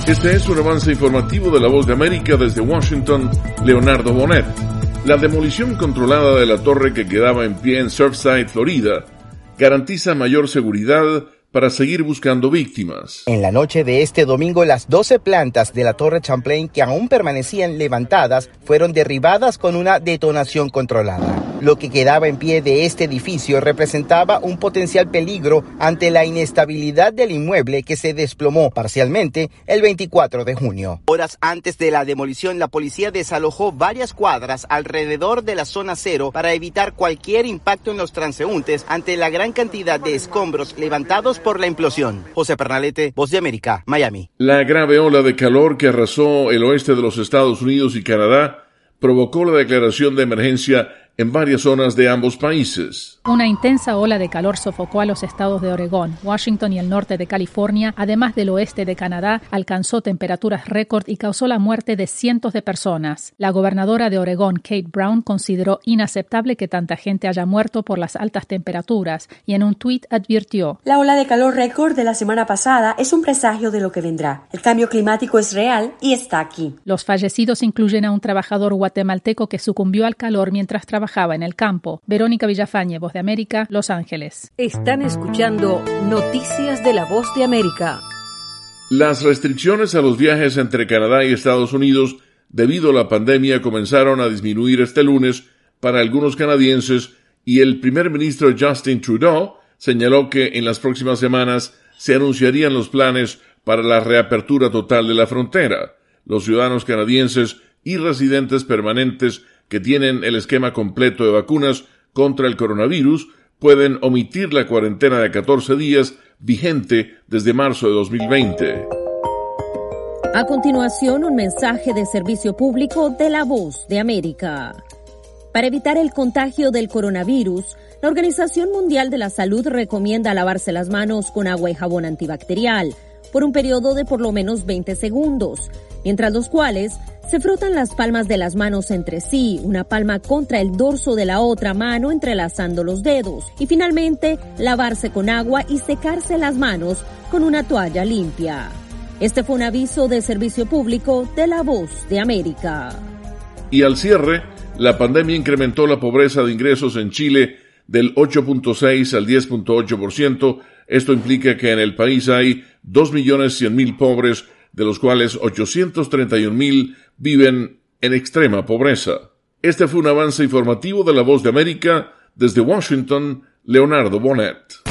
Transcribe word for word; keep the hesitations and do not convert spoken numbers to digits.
Este es un avance informativo de La Voz de América desde Washington, Leonardo Bonet. La demolición controlada de la torre que quedaba en pie en Surfside, Florida, garantiza mayor seguridad para seguir buscando víctimas. En la noche de este domingo, las doce plantas de la Torre Champlain que aún permanecían levantadas fueron derribadas con una detonación controlada. Lo que quedaba en pie de este edificio representaba un potencial peligro ante la inestabilidad del inmueble que se desplomó parcialmente el veinticuatro de junio. Horas antes de la demolición, la policía desalojó varias cuadras alrededor de la zona cero para evitar cualquier impacto en los transeúntes ante la gran cantidad de escombros levantados por la implosión. José Pernalete, Voz de América, Miami. La grave ola de calor que arrasó el oeste de los Estados Unidos y Canadá provocó la declaración de emergencia en varias zonas de ambos países. Una intensa ola de calor sofocó a los estados de Oregón, Washington y el norte de California, además del oeste de Canadá, alcanzó temperaturas récord y causó la muerte de cientos de personas. La gobernadora de Oregón, Kate Brown, consideró inaceptable que tanta gente haya muerto por las altas temperaturas y en un tuit advirtió: la ola de calor récord de la semana pasada es un presagio de lo que vendrá. El cambio climático es real y está aquí. Los fallecidos incluyen a un trabajador guatemalteco que sucumbió al calor mientras trabajaba en el campo. Verónica Villafañe, Voz de América, Los Ángeles. Están escuchando Noticias de la Voz de América. Las restricciones a los viajes entre Canadá y Estados Unidos debido a la pandemia comenzaron a disminuir este lunes para algunos canadienses y el primer ministro Justin Trudeau señaló que en las próximas semanas se anunciarían los planes para la reapertura total de la frontera. Los ciudadanos canadienses y residentes permanentes que tienen el esquema completo de vacunas contra el coronavirus pueden omitir la cuarentena de catorce días vigente desde marzo de dos mil veinte. A continuación, un mensaje de servicio público de La Voz de América. Para evitar el contagio del coronavirus, la Organización Mundial de la Salud recomienda lavarse las manos con agua y jabón antibacterial por un periodo de por lo menos veinte segundos, mientras los cuales se frotan las palmas de las manos entre sí, una palma contra el dorso de la otra mano entrelazando los dedos, y finalmente lavarse con agua y secarse las manos con una toalla limpia. Este fue un aviso de servicio público de La Voz de América. Y al cierre, la pandemia incrementó la pobreza de ingresos en Chile del ocho punto seis al diez punto ocho por ciento. Esto implica que en el país hay dos millones cien mil pobres, de los cuales ochocientos treinta y un mil viven en extrema pobreza. Este fue un avance informativo de La Voz de América. Desde Washington, Leonardo Bonet.